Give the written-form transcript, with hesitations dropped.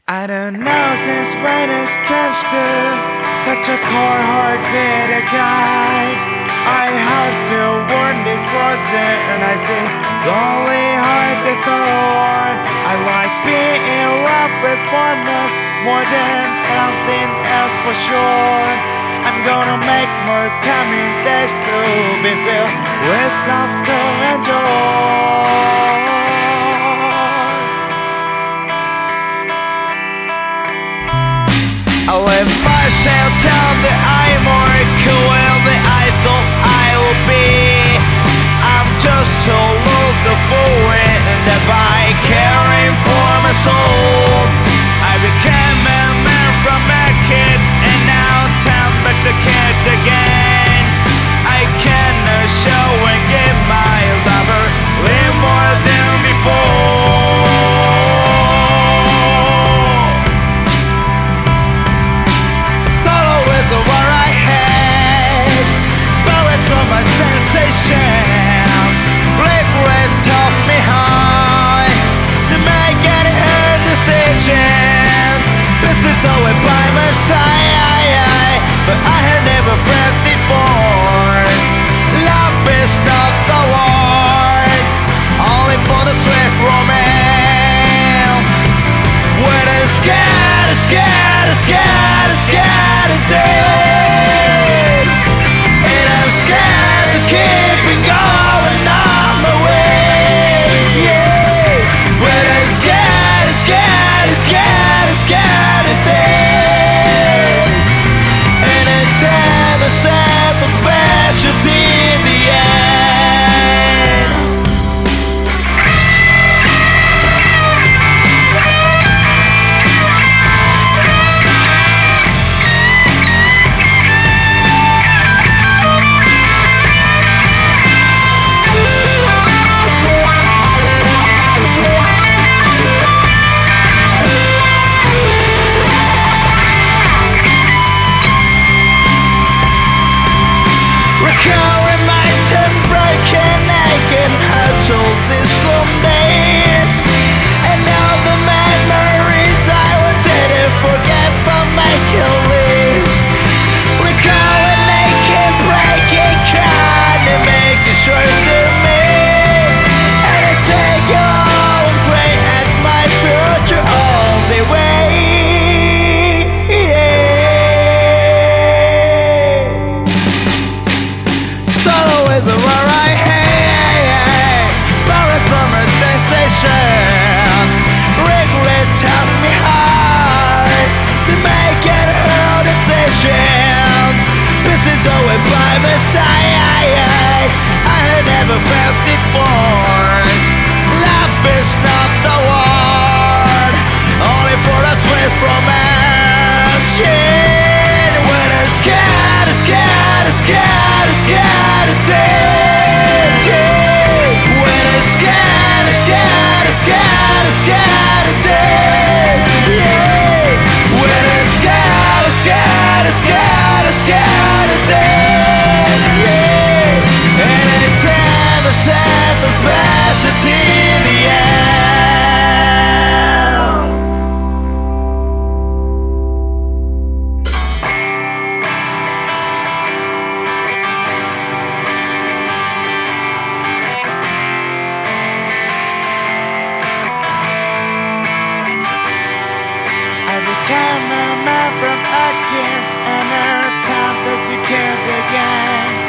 I don't know since when it's changed to such a cold-hearted guy. I have to warn this frozen and I see lonely-hearted thorn. I like being rough responders more than anything else for sure. I'm gonna make more coming days to be filled with laughter and joy. I let myself tell that I'm more cruel than I thought I would be. I'm just so the fool and by caring for my soul. I became a man from a kid and now turn back the kid again. I cannot show and give my lover way more than before. Always by my side, but I have never felt before. Love is not the word, only for the sweet romance. When I'm scared, scared, scared, scared to death, and I'm scared to keep it going on my way. Yeah, when I'm scared, scared, scared, scared to death. A specialty in the end. Recalling my broken naked told these long days, and all the memories I wanted to forget but make a list. Recalling naked breaking kind and making sure to me, and I take you all and pray at my future all the way. Solo is a war I hate, borrowed from a sensation. Regret taught me hard to make it her decision. This is always by my side, I had never felt it force. Love is not the word, only for a sweet romance. Yeah, when I'm scared, scared, scared, scared to death. Yeah, when I'm scared, scared, scared, scared to death. Yeah, when I'm scared, scared, scared, scared to death. Yeah, and I tell myself a specialty in the end. I became a man from a kid, and a time that you can't again.